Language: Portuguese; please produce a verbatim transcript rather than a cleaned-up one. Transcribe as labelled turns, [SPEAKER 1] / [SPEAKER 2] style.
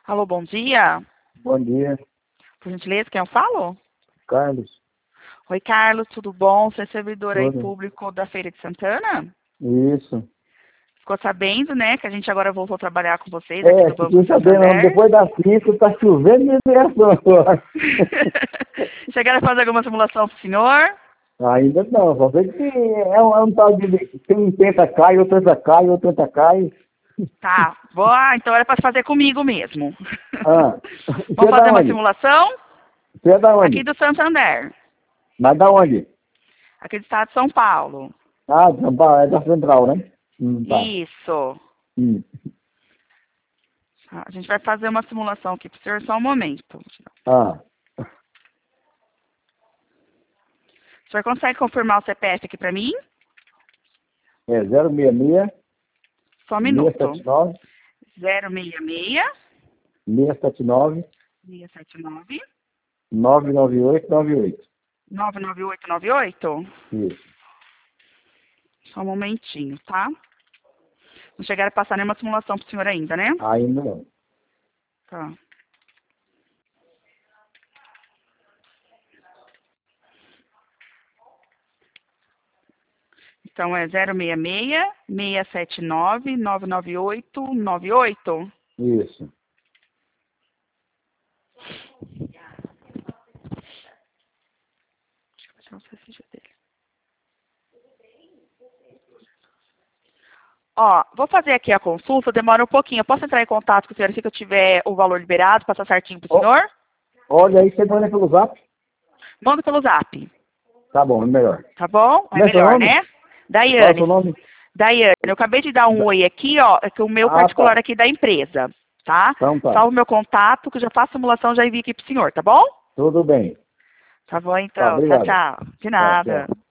[SPEAKER 1] Alô, bom dia.
[SPEAKER 2] Bom dia,
[SPEAKER 1] Por gentileza, quem eu falo?
[SPEAKER 2] Carlos.
[SPEAKER 1] Oi, Carlos, tudo bom? Você é servidor aí
[SPEAKER 2] Tudo.
[SPEAKER 1] público da Feira de Santana?
[SPEAKER 2] Isso.
[SPEAKER 1] Ficou sabendo, né, que a gente agora voltou a trabalhar com vocês aqui
[SPEAKER 2] É,
[SPEAKER 1] do Banco
[SPEAKER 2] fiquei sabendo,
[SPEAKER 1] Santander.
[SPEAKER 2] depois das cinco tá chovendo de ligação agora.
[SPEAKER 1] Chegaram a fazer alguma simulação pro senhor?
[SPEAKER 2] Ainda não, só sei que é um, é um tal de tem um tenta cai, outro tenta cai, outro tenta cai.
[SPEAKER 1] Tá, vou, ah, então era para fazer comigo mesmo.
[SPEAKER 2] Ah, você
[SPEAKER 1] Vamos
[SPEAKER 2] é da
[SPEAKER 1] fazer uma
[SPEAKER 2] onde?
[SPEAKER 1] simulação?
[SPEAKER 2] Você é da
[SPEAKER 1] Aqui
[SPEAKER 2] onde?
[SPEAKER 1] do Santander,
[SPEAKER 2] Mas da onde?
[SPEAKER 1] aqui do estado de São Paulo.
[SPEAKER 2] Ah, de São Paulo, é da Central, né? Hum, tá.
[SPEAKER 1] Isso.
[SPEAKER 2] Hum.
[SPEAKER 1] Tá, a gente vai fazer uma simulação aqui pro senhor, só um momento.
[SPEAKER 2] Ah,
[SPEAKER 1] O senhor consegue confirmar o C P F aqui para mim?
[SPEAKER 2] é zero seis seis,
[SPEAKER 1] Só um
[SPEAKER 2] seis
[SPEAKER 1] minuto.
[SPEAKER 2] sete nove,
[SPEAKER 1] zero seis seis,
[SPEAKER 2] seis sete nove,
[SPEAKER 1] seis sete nove,
[SPEAKER 2] nove nove oito nove oito.
[SPEAKER 1] nove nove oito nove oito.
[SPEAKER 2] Isso.
[SPEAKER 1] Só um momentinho, tá? Não chegaram a passar nenhuma simulação pro senhor ainda, né?
[SPEAKER 2] Ainda não.
[SPEAKER 1] Tá. Então é zero seis seis, seis sete nove, nove nove oito nove oito.
[SPEAKER 2] Isso.
[SPEAKER 1] Deixa eu passar o C C G dele. Ó, vou fazer aqui a consulta, demora um pouquinho. Eu posso entrar em contato com o senhor assim que eu tiver o valor liberado, passar certinho pro
[SPEAKER 2] Ó,
[SPEAKER 1] senhor?
[SPEAKER 2] olha aí, você manda pelo zap?
[SPEAKER 1] Manda pelo zap,
[SPEAKER 2] Tá bom, é melhor.
[SPEAKER 1] tá bom? É
[SPEAKER 2] Como é seu
[SPEAKER 1] melhor,
[SPEAKER 2] nome?
[SPEAKER 1] né?
[SPEAKER 2] Qual é o seu
[SPEAKER 1] Daiane.
[SPEAKER 2] nome?
[SPEAKER 1] Daiane, eu acabei de dar um
[SPEAKER 2] Da-
[SPEAKER 1] oi aqui, ó, é que o meu
[SPEAKER 2] Ah,
[SPEAKER 1] particular
[SPEAKER 2] tá.
[SPEAKER 1] aqui da empresa, tá?
[SPEAKER 2] Então tá.
[SPEAKER 1] Salve o meu contato, que eu já faço a simulação, já envio aqui pro senhor, tá bom?
[SPEAKER 2] Tudo bem.
[SPEAKER 1] Tá bom,
[SPEAKER 2] Tá,
[SPEAKER 1] então. Tchau,
[SPEAKER 2] obrigado.
[SPEAKER 1] tchau. De
[SPEAKER 2] Tá, tchau.
[SPEAKER 1] nada.